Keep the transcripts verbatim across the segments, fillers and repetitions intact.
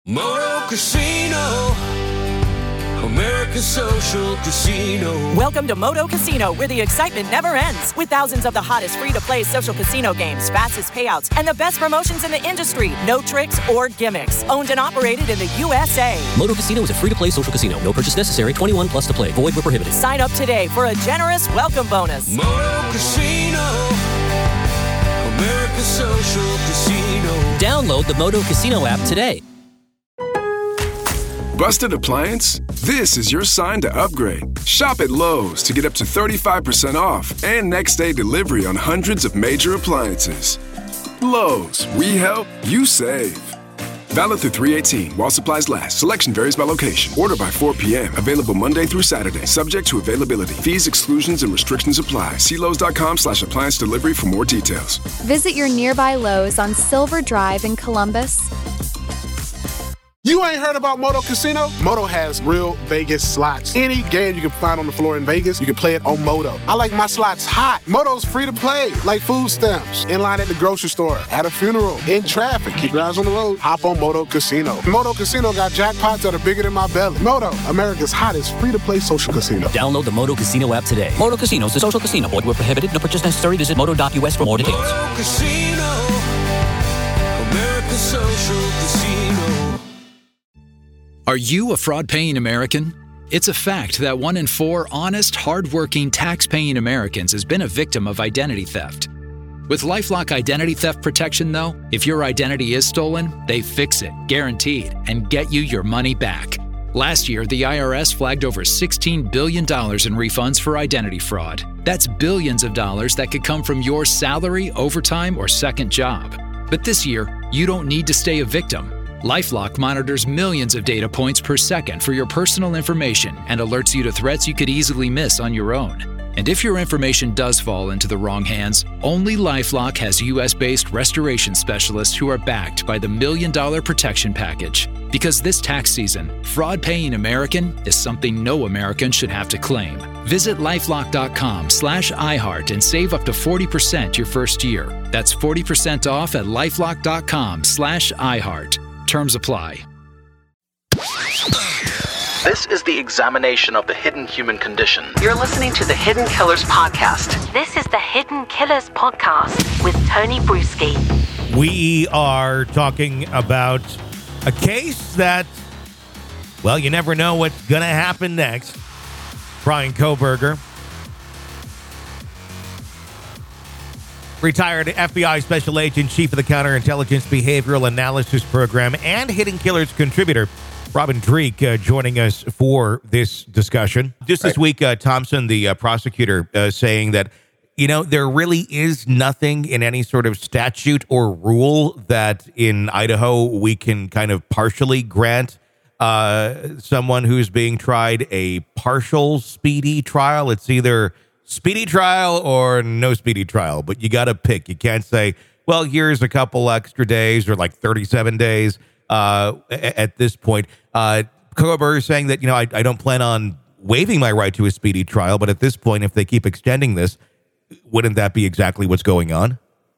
Moto Casino, America's social casino. Welcome to Moto Casino, where the excitement never ends. With thousands of the hottest free-to-play social casino games, fastest payouts, and the best promotions in the industry. No tricks or gimmicks. Owned and operated in the U S A. Moto Casino is a free-to-play social casino. No purchase necessary. twenty-one plus to play. Void where prohibited. Sign up today for a generous welcome bonus. Moto Casino, America's social casino. Download the Moto Casino app today. Busted appliance? This is your sign to upgrade. Shop at Lowe's to get up to thirty-five percent off and next-day delivery on hundreds of major appliances. Lowe's, we help, you save. Valid through three eighteen while supplies last. Selection varies by location. Order by four p.m. Available Monday through Saturday. Subject to availability. Fees, exclusions, and restrictions apply. See Lowe's.com slash appliance delivery for more details. Visit your nearby Lowe's on Silver Drive in Columbus. You ain't heard about Moto Casino? Moto has real Vegas slots. Any game you can find on the floor in Vegas, you can play it on Moto. I like my slots hot. Moto's free to play, like food stamps. In line at the grocery store, at a funeral, in traffic. Keep your eyes on the road. Hop on Moto Casino. Moto Casino got jackpots that are bigger than my belly. Moto, America's hottest free-to-play social casino. Download the Moto Casino app today. Moto Casino is a social casino. Void where prohibited. No purchase necessary. Visit moto dot u s for more details. Moto Casino, America's social casino. Are you a fraud-paying American? It's a fact that one in four honest, hard-working, tax-paying Americans has been a victim of identity theft. With LifeLock Identity Theft Protection, though, if your identity is stolen, they fix it, guaranteed, and get you your money back. Last year, the I R S flagged over sixteen billion dollars in refunds for identity fraud. That's billions of dollars that could come from your salary, overtime, or second job. But this year, you don't need to stay a victim. LifeLock monitors millions of data points per second for your personal information and alerts you to threats you could easily miss on your own. And if your information does fall into the wrong hands, only LifeLock has U S-based restoration specialists who are backed by the Million Dollar Protection Package. Because this tax season, fraud-paying American is something no American should have to claim. Visit lifelock.com slash iHeart and save up to forty percent your first year. That's forty percent off at lifelock.com slash iHeart. Terms apply. This is the examination of the hidden human condition. You're listening to the Hidden Killers Podcast. This is the Hidden Killers Podcast with Tony Bruschi. We are talking about a case that, well, you never know what's going to happen next. Bryan Kohberger, retired F B I Special Agent, Chief of the Counterintelligence Behavioral Analysis Program, and Hidden Killers contributor, Robin Dreeke, uh, joining us for this discussion. Just this week, uh, Thompson, the uh, prosecutor, uh, saying that, you know, there really is nothing in any sort of statute or rule that in Idaho we can kind of partially grant uh, someone who's being tried a partial speedy trial. It's either speedy trial or no speedy trial, but you got to pick. You can't say, well, here's a couple extra days or like thirty-seven days uh, at this point. Uh, Kohberger is saying that, you know, I, I don't plan on waiving my right to a speedy trial, but at this point, if they keep extending this, wouldn't that be exactly what's going on?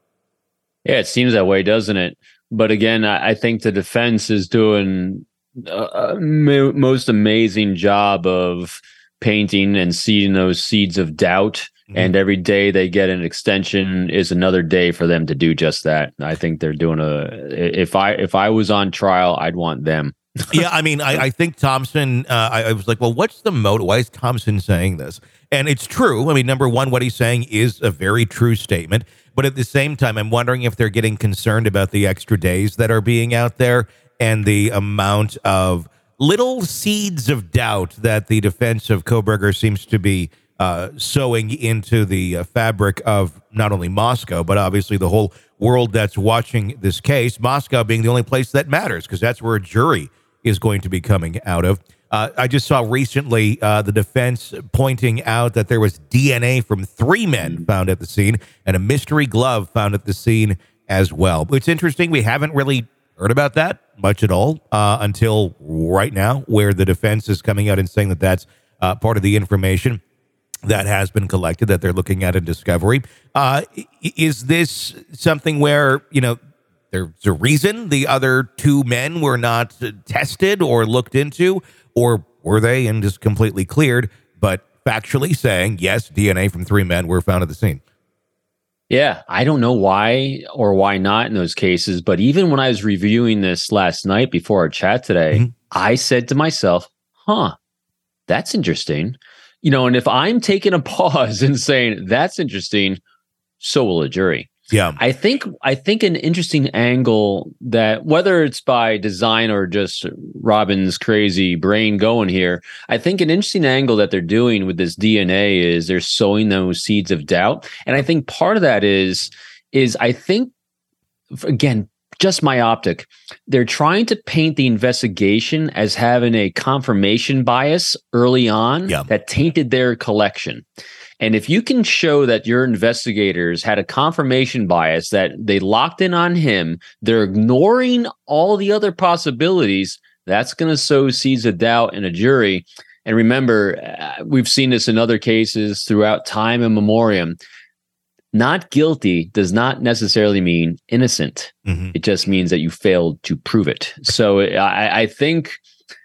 Yeah, it seems that way, doesn't it? But again, I, I think the defense is doing a, a most amazing job of painting and seeding those seeds of doubt. Mm-hmm. And every day they get an extension is another day for them to do just that. I think they're doing a, if I, if I was on trial, I'd want them. Yeah. I mean, I, I think Thompson, uh, I, I was like, well, what's the motive? Why is Thompson saying this? And it's true. I mean, number one, what he's saying is a very true statement. But at the same time, I'm wondering if they're getting concerned about the extra days that are being out there and the amount of little seeds of doubt that the defense of Kohberger seems to be uh, sowing into the uh, fabric of not only Moscow, but obviously the whole world that's watching this case, Moscow being the only place that matters, because that's where a jury is going to be coming out of. Uh, I just saw recently uh, the defense pointing out that there was D N A from three men found at the scene and a mystery glove found at the scene as well. It's interesting. We haven't really heard about that much at all uh, until right now, where the defense is coming out and saying that that's uh, part of the information that has been collected that they're looking at in discovery. Uh, is this something where, you know, there's a reason the other two men were not uh, tested or looked into, or were they and just completely cleared, but factually saying, yes, D N A from three men were found at the scene. Yeah, I don't know why or why not in those cases, but even when I was reviewing this last night before our chat today, mm-hmm. I said to myself, huh, that's interesting. You know, and if I'm taking a pause and saying, that's interesting, so will a jury. Yeah, I think I think an interesting angle that, whether it's by design or just Robin's crazy brain going here, I think an interesting angle that they're doing with this D N A is they're sowing those seeds of doubt. And I think part of that is, is I think, again, just myopic. They're trying to paint the investigation as having a confirmation bias early on yeah. that tainted their collection. And if you can show that your investigators had a confirmation bias, that they locked in on him, they're ignoring all the other possibilities, that's going to sow seeds of doubt in a jury. And remember, uh, we've seen this in other cases throughout time and memoriam. Not guilty does not necessarily mean innocent. Mm-hmm. It just means that you failed to prove it. So I, I think...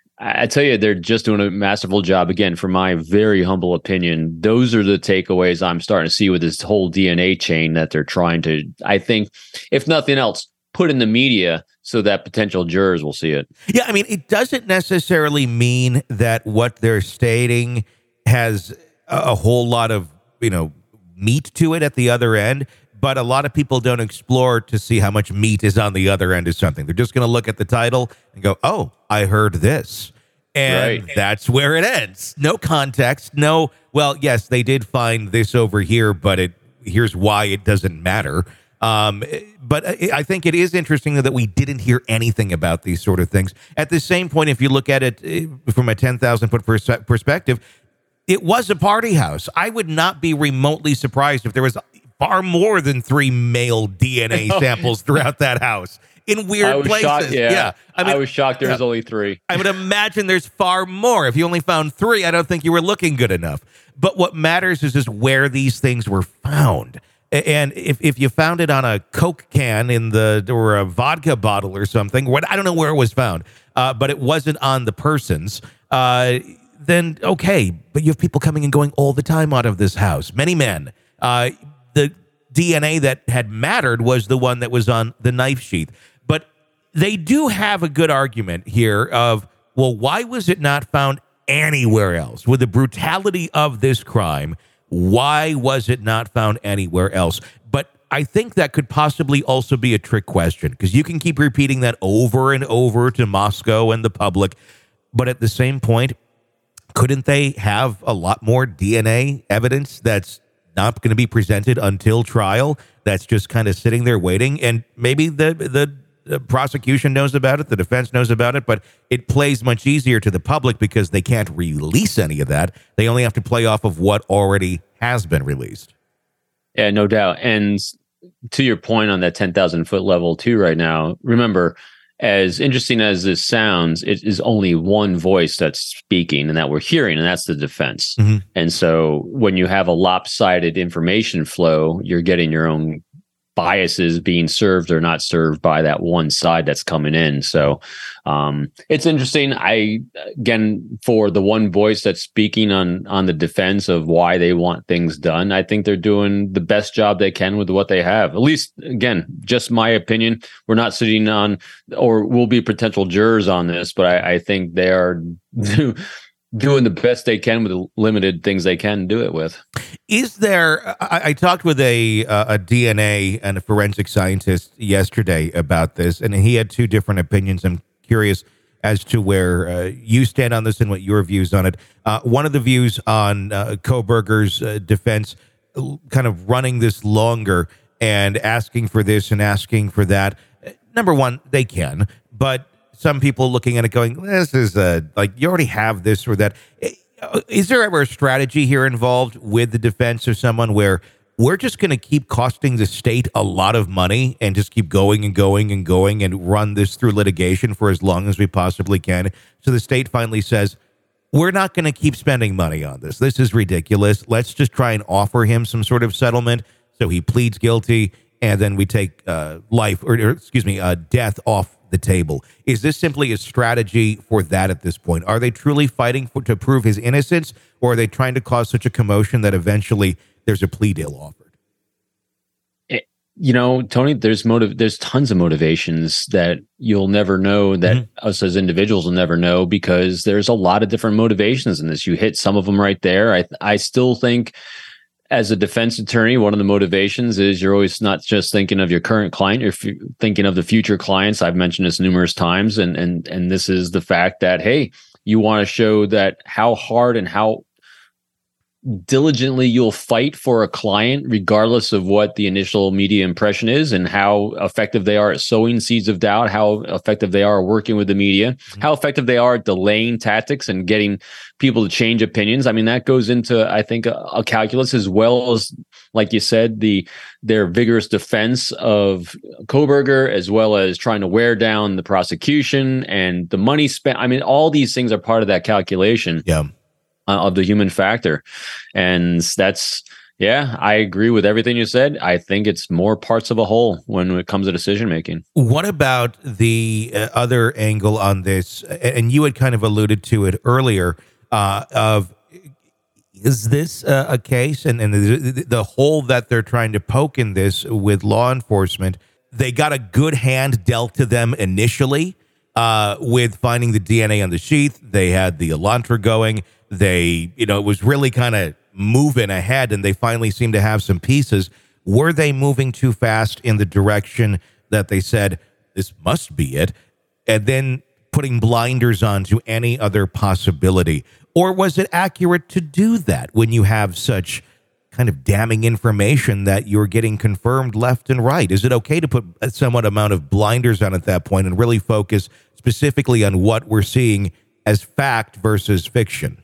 I tell you, they're just doing a masterful job. Again, from my very humble opinion, those are the takeaways I'm starting to see with this whole D N A chain that they're trying to, I think, if nothing else, put in the media so that potential jurors will see it. Yeah, I mean, it doesn't necessarily mean that what they're stating has a, a whole lot of, you know, meat to it at the other end. But a lot of people don't explore to see how much meat is on the other end of something. They're just going to look at the title and go, oh, I heard this. And right. that's where it ends. No context. No, well, yes, they did find this over here, but it here's why it doesn't matter. Um, but I think it is interesting that we didn't hear anything about these sort of things. At the same point, if you look at it from a ten thousand foot pers- perspective, it was a party house. I would not be remotely surprised if there was far more than three male D N A samples throughout that house in weird I was places. Shocked, yeah, yeah. I, mean, I was shocked there yeah. was only three. I would imagine there's far more. If you only found three, I don't think you were looking good enough. But what matters is just where these things were found. And if, if you found it on a Coke can in the or a vodka bottle or something, what I don't know where it was found, uh, but it wasn't on the persons. Uh, then okay, but you have people coming and going all the time out of this house. Many men. Uh, the D N A that had mattered was the one that was on the knife sheath. But they do have a good argument here of, well, why was it not found anywhere else? With the brutality of this crime, why was it not found anywhere else? But I think that could possibly also be a trick question, because you can keep repeating that over and over to Moscow and the public. But at the same point, couldn't they have a lot more D N A evidence that's not going to be presented until trial, that's just kind of sitting there waiting? And maybe the, the the prosecution knows about it, the defense knows about it, but it plays much easier to the public because they can't release any of that. They only have to play off of what already has been released. Yeah, no doubt. And to your point on that ten thousand foot level too right now, remember, as interesting as this sounds, it is only one voice that's speaking and that we're hearing, and that's the defense. Mm-hmm. And so when you have a lopsided information flow, you're getting your own biases being served or not served by that one side that's coming in. So um, it's interesting. I, again, for the one voice that's speaking on, on the defense of why they want things done, I think they're doing the best job they can with what they have. At least, again, just my opinion. We're not sitting on, or we'll be potential jurors on this, but I, I think they are doing the best they can with the limited things they can do it with. Is there, I, I talked with a uh, a D N A and a forensic scientist yesterday about this, and he had two different opinions. I'm curious as to where uh, you stand on this and what your views on it. Uh, one of the views on uh, Kohberger's uh, defense, kind of running this longer and asking for this and asking for that. Number one, they can, but some people looking at it going, this is a, like, you already have this or that. Is there ever a strategy here involved with the defense of someone where we're just going to keep costing the state a lot of money and just keep going and going and going and run this through litigation for as long as we possibly can? So the state finally says, we're not going to keep spending money on this. This is ridiculous. Let's just try and offer him some sort of settlement. So he pleads guilty and then we take uh, life, or, or excuse me, uh, death off the table. Is this simply a strategy for that at this point? Are they truly fighting for, to prove his innocence, or are they trying to cause such a commotion that eventually there's a plea deal offered? You know, Tony, there's motive. There's tons of motivations that you'll never know, that mm-hmm. us as individuals will never know, because there's a lot of different motivations in this. You hit some of them right there. I I still think, as a defense attorney, one of the motivations is you're always not just thinking of your current client, you're f- thinking of the future clients. I've mentioned this numerous times, and and and this is the fact that, hey, you want to show that how hard and how diligently you'll fight for a client, regardless of what the initial media impression is, and how effective they are at sowing seeds of doubt, how effective they are working with the media, mm-hmm. how effective they are at delaying tactics and getting people to change opinions. I mean, that goes into, I think, a, a calculus, as well as, like you said, the their vigorous defense of Kohberger, as well as trying to wear down the prosecution and the money spent. I mean, all these things are part of that calculation. Yeah. Of the human factor. And that's, yeah, I agree with everything you said. I think it's more parts of a whole when it comes to decision making. What about the uh, other angle on this? And you had kind of alluded to it earlier, uh, of is this uh, a case? And, and the, the hole that they're trying to poke in this with law enforcement, they got a good hand dealt to them initially uh, with finding the D N A on the sheath. They had the Elantra going. They, you know, it was really kind of moving ahead, and they finally seemed to have some pieces. Were they moving too fast in the direction that they said, this must be it, and then putting blinders on to any other possibility? Or was it accurate to do that when you have such kind of damning information that you're getting confirmed left and right? Is it okay to put a somewhat amount of blinders on at that point and really focus specifically on what we're seeing as fact versus fiction?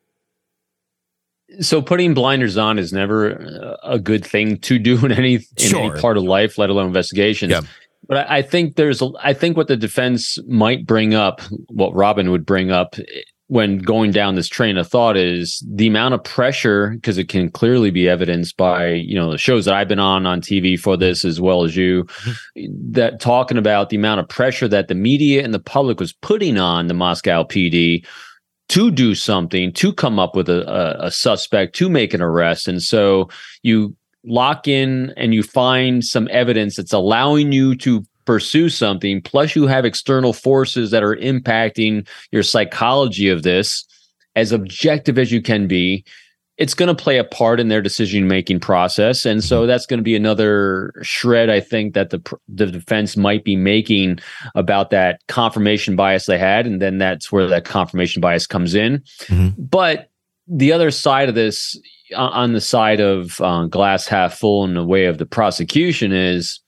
So putting blinders on is never a good thing to do in any in sure. any part of life, let alone investigations. Yeah. But I, I think there's, a, I think what the defense might bring up, what Robin would bring up when going down this train of thought, is the amount of pressure, because it can clearly be evidenced by, you know, the shows that I've been on on T V for this, as well as you, mm-hmm. that talking about the amount of pressure that the media and the public was putting on the Moscow P D to do something, to come up with a, a, a suspect, to make an arrest. And so you lock in and you find some evidence that's allowing you to pursue something, plus you have external forces that are impacting your psychology of this, as objective as you can be. It's going to play a part in their decision-making process. And so that's going to be another shred, I think, that the the defense might be making about that confirmation bias they had. And then that's where that confirmation bias comes in. Mm-hmm. But the other side of this, on the side of uh, glass half full in the way of the prosecution, is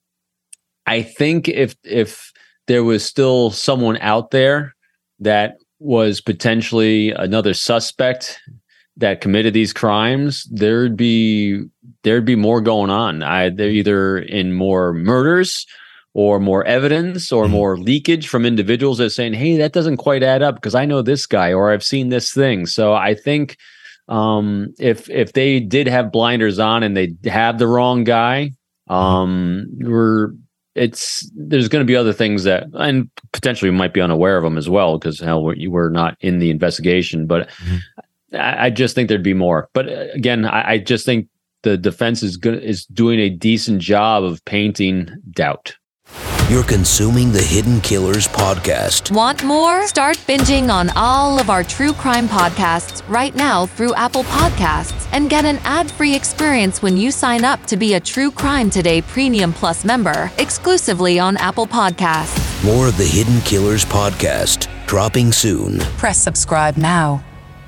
I think if if there was still someone out there that was potentially another suspect that committed these crimes, there'd be there'd be more going on. I, they're either in more murders or more evidence or mm-hmm. more leakage from individuals that are saying, hey, that doesn't quite add up because I know this guy or I've seen this thing. So I think um, if if they did have blinders on and they have the wrong guy, um, we're it's there's going to be other things that, and potentially we might be unaware of them as well, because hell, we're, we're not in the investigation. But mm-hmm. I just think there'd be more. But again, I, I just think the defense is good, is doing a decent job of painting doubt. You're consuming the Hidden Killers podcast. Want more? Start binging on all of our true crime podcasts right now through Apple Podcasts, and get an ad-free experience when you sign up to be a True Crime Today Premium Plus member, exclusively on Apple Podcasts. More of the Hidden Killers podcast, dropping soon. Press subscribe now.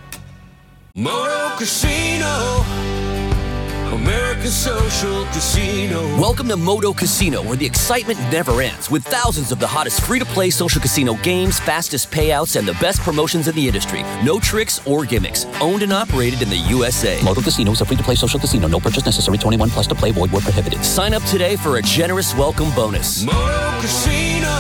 Moto Casino, American Social Casino. Welcome to Moto Casino, where the excitement never ends, with thousands of the hottest free-to-play social casino games, fastest payouts, and the best promotions in the industry. No tricks or gimmicks. Owned and operated in the U S A. Moto Casino is a free-to-play social casino. No purchase necessary. twenty-one plus to play. Void where prohibited. Sign up today for a generous welcome bonus. Moto Casino,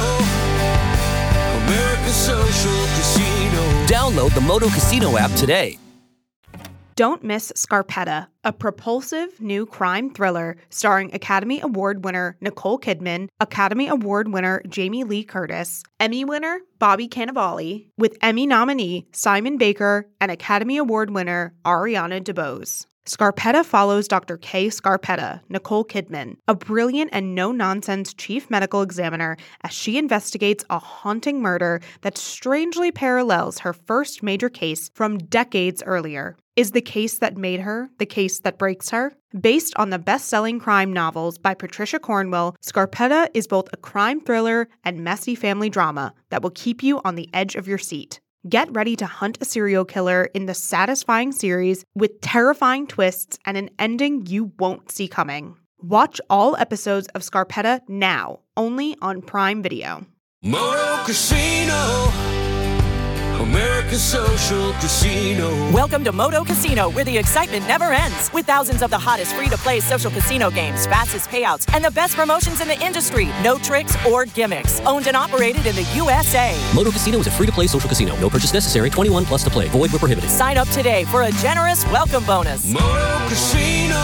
American Social Casino. Download the Moto Casino app today. Don't miss Scarpetta, a propulsive new crime thriller starring Academy Award winner Nicole Kidman, Academy Award winner Jamie Lee Curtis, Emmy winner Bobby Cannavale, with Emmy nominee Simon Baker and Academy Award winner Ariana DeBose. Scarpetta follows Doctor Kay Scarpetta, Nicole Kidman, a brilliant and no-nonsense chief medical examiner, as she investigates a haunting murder that strangely parallels her first major case from decades earlier. Is the case that made her the case that breaks her? Based on the best-selling crime novels by Patricia Cornwell, Scarpetta is both a crime thriller and messy family drama that will keep you on the edge of your seat. Get ready to hunt a serial killer in the satisfying series with terrifying twists and an ending you won't see coming. Watch all episodes of Scarpetta now, only on Prime Video. Moto Casino, America's social casino. Welcome to Moto Casino, where the excitement never ends. With thousands of the hottest free-to-play social casino games, fastest payouts, and the best promotions in the industry. No tricks or gimmicks. Owned and operated in the U S A. Moto Casino is a free-to-play social casino. No purchase necessary. twenty-one plus to play. Void where prohibited. Sign up today for a generous welcome bonus. Moto Casino,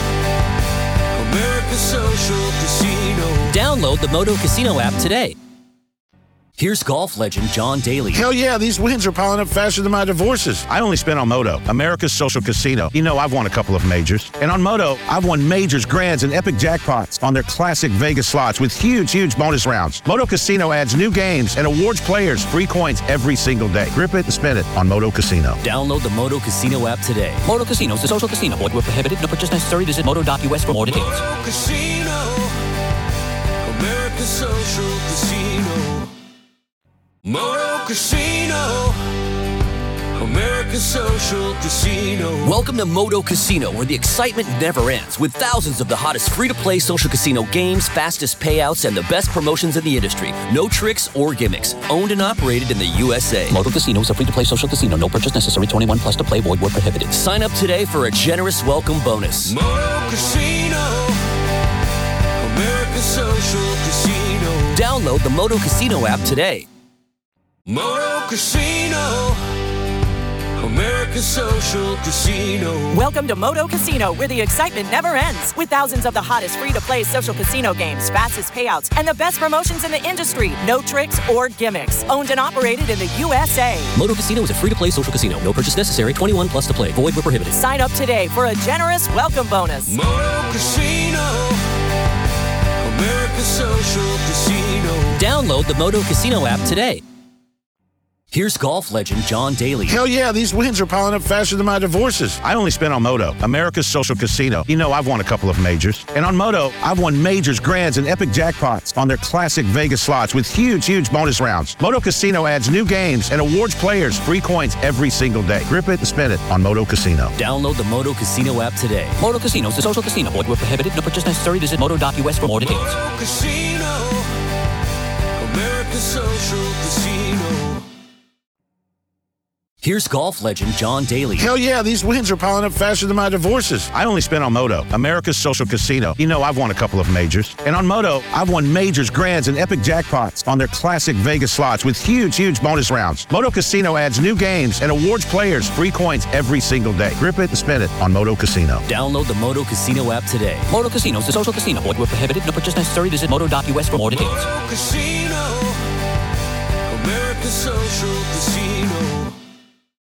America's social casino. Download the Moto Casino app today. Here's golf legend John Daly. Hell yeah, these wins are piling up faster than my divorces. I only spent on Moto, America's social casino. You know, I've won a couple of majors. And on Moto, I've won majors, grands, and epic jackpots on their classic Vegas slots with huge, huge bonus rounds. Moto Casino adds new games and awards players free coins every single day. Grip it and spin it on Moto Casino. Download the Moto Casino app today. Moto Casino is a social casino. Void where prohibited. No purchase necessary. Visit moto dot U S for more details. Moto Casino, America's social casino. Moto Casino, America's social casino. Welcome to Moto Casino, where the excitement never ends, with thousands of the hottest free-to-play social casino games, fastest payouts, and the best promotions in the industry. No tricks or gimmicks. Owned and operated in the U S A. Moto Casino is a free-to-play social casino. No purchase necessary. twenty-one plus to play. Void where prohibited. Sign up today for a generous welcome bonus. Moto Casino, America's social casino. Download the Moto Casino app today. Moto Casino, America's social casino. Welcome to Moto Casino, where the excitement never ends. With thousands of the hottest free-to-play social casino games, fastest payouts, and the best promotions in the industry. No tricks or gimmicks. Owned and operated in the U S A. Moto Casino is a free-to-play social casino. No purchase necessary. twenty-one plus to play. Void where prohibited. Sign up today for a generous welcome bonus. Moto Casino, America's social casino. Download the Moto Casino app today. Here's golf legend John Daly. Hell yeah, these wins are piling up faster than my divorces. I only spent on Moto, America's social casino. You know, I've won a couple of majors. And on Moto, I've won majors, grands, and epic jackpots on their classic Vegas slots with huge, huge bonus rounds. Moto Casino adds new games and awards players free coins every single day. Grip it and spin it on Moto Casino. Download the Moto Casino app today. Moto Casino is a social casino. Void where prohibited. No purchase necessary. Visit moto dot U S for more details. Moto Casino, America's social casino. Here's golf legend John Daly. Hell yeah, these wins are piling up faster than my divorces. I only spent on Moto, America's social casino. You know, I've won a couple of majors. And on Moto, I've won majors, grands, and epic jackpots on their classic Vegas slots with huge, huge bonus rounds. Moto Casino adds new games and awards players free coins every single day. Grip it and spin it on Moto Casino. Download the Moto Casino app today. Moto Casino is a social casino. Void where prohibited. No purchase necessary. Visit moto dot U S for more details. Moto Casino, America's social casino.